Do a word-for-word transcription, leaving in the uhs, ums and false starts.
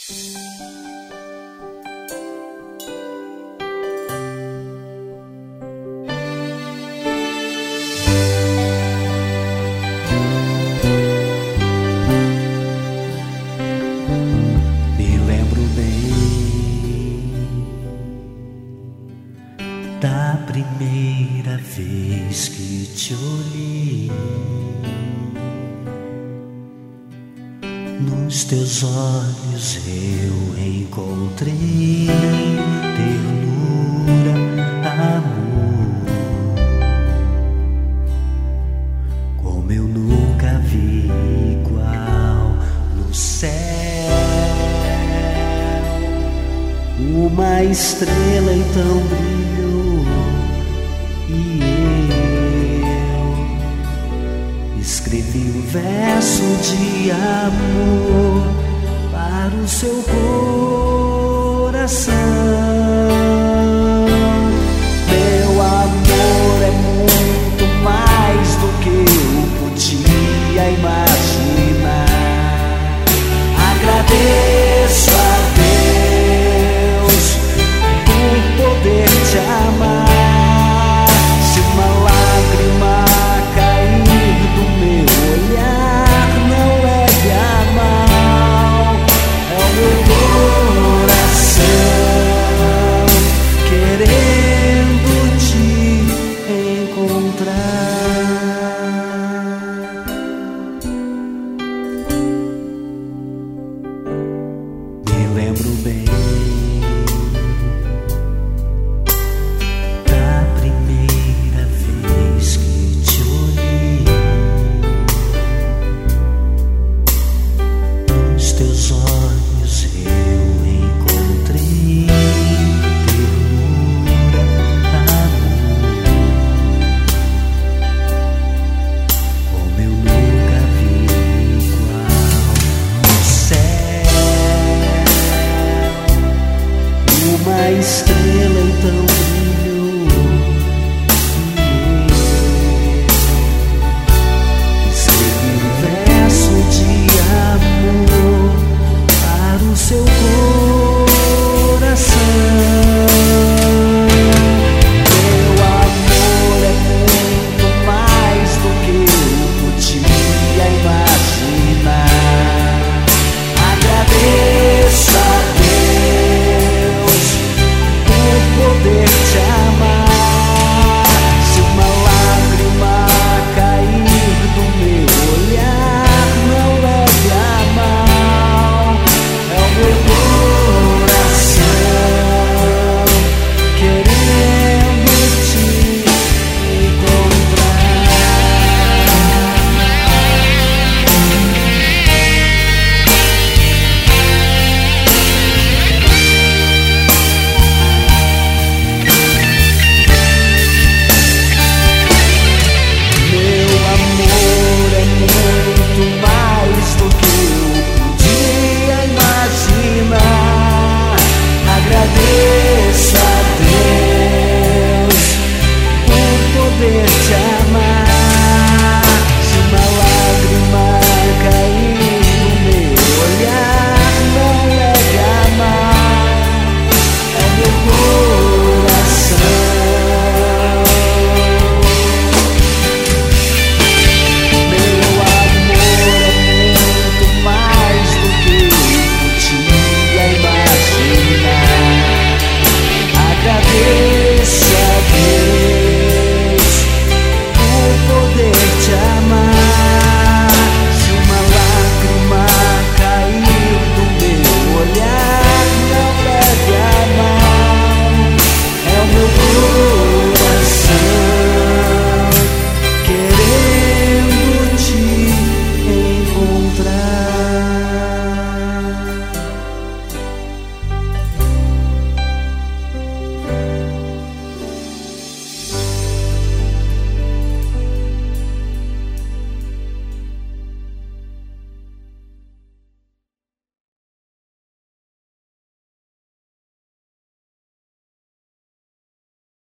Me lembro bem da primeira vez que te olhei. Nos teus olhos eu encontrei ternura, amor, como eu nunca vi igual no céu. Uma estrela então brilhou e eu escrevi um verso de amor para o seu coração. Meu amor é muito mais do que eu podia imaginar. Agradeço a Deus por poder te amar. Se uma lágrima cair do meu olhar, não leve a mal. É o meu coração querendo te encontrar. Me lembro bem da primeira vez que te olhei. Nos teus olhos eu encontrei ternura, amor, como eu nunca vi igual no céu. Uma estrela então